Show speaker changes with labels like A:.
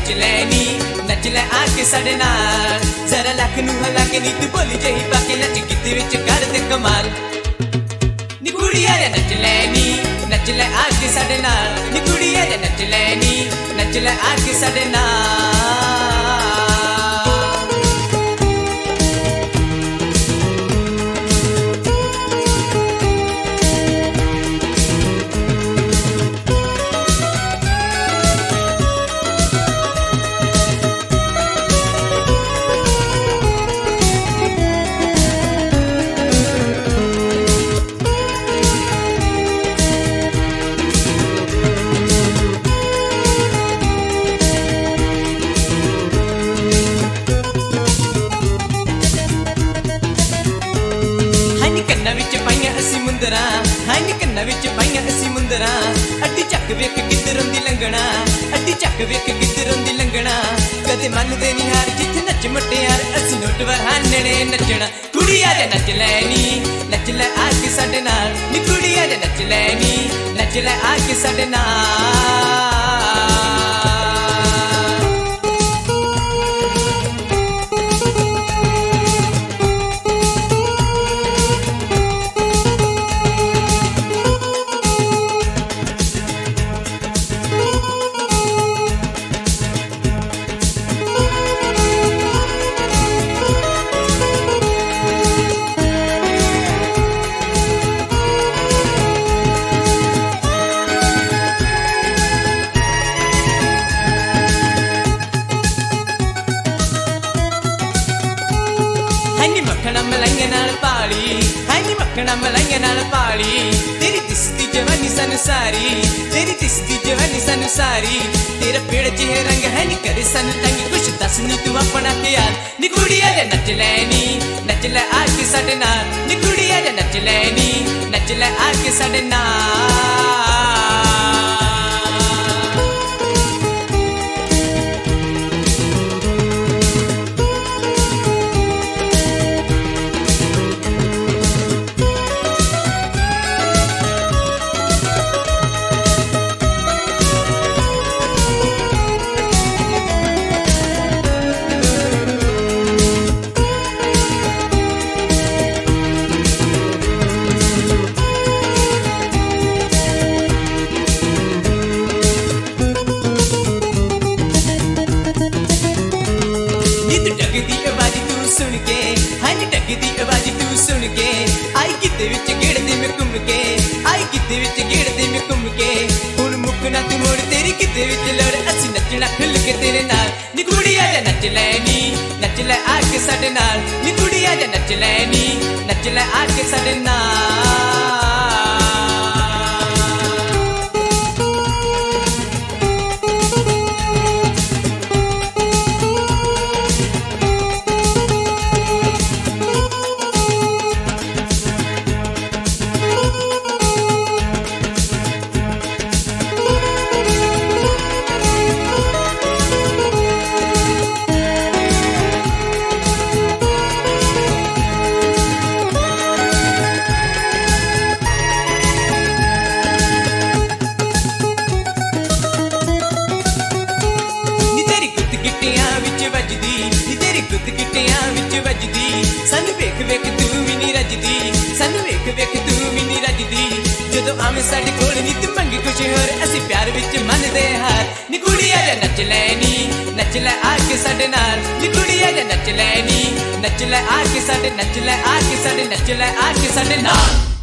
A: नच लैनी नच लै आके साडे नाल जरा लख नू हला के नी तू बोली जही पाके नच गिद्दे विच कर दे कमाल नी कुड़िया रे नच लैनी नच लै आके साडे नाल नी कुड़िया रे नच लैनी नच लै आके साडे नाल कन्ना विच पाइयां असी मुंदरा अड्डी चक वेख किधर होंदी लंघना अड्डी चक वेख किधर होंदी लंघना कदे मनदे नी हार जिथे नच मटियार असी नोट वहानने नचना कुड़िया रे नच लैनी नच लै आके साडे नाल नी कुड़िया रे नच लैनी नच लै आके साडे नाल मखना मलाइया नाल पाली है नी मखना मलाइया नाल पाली तेरी दिसदी जवानी संसारी तेरी दिसदी जवानी संसारी तेरा पेड़ जिहे रंग है नी करे सन तंग कुछ दस नी तू अपना प्यार नी कुड़िया रे नच लैनी नच लै आके साडे नाल नी कुड़िया रे नच लैनी नच लै आके साडे नाल दी आवाज तू सुन के आई किते विच गेड़दे में घूम के आई किते विच गेड़दे में घूम के हुण मुकना तू मोड़ तेरी किते विच लड़ असी नचना खुल के तेरे नाल नी कुड़िया रे नच लैनी नच लै आके साडे नाल नी कुड़िया रे नच लैनी नच लै आके साडे नाल सानू वेख वेख तू भी नी रजदी सानू वेख वेख तू भी नी रजदी जदों आवे साडे कोल नी तू मंगी कुछ होर असी प्यार विच मनदे हार नी कुड़िया रे नच लैनी नच लै आके साडे नाल नी कुड़िया रे नच लैनी नच लै आके साडे नच लै आके साडे नच लै आके साडे नाल।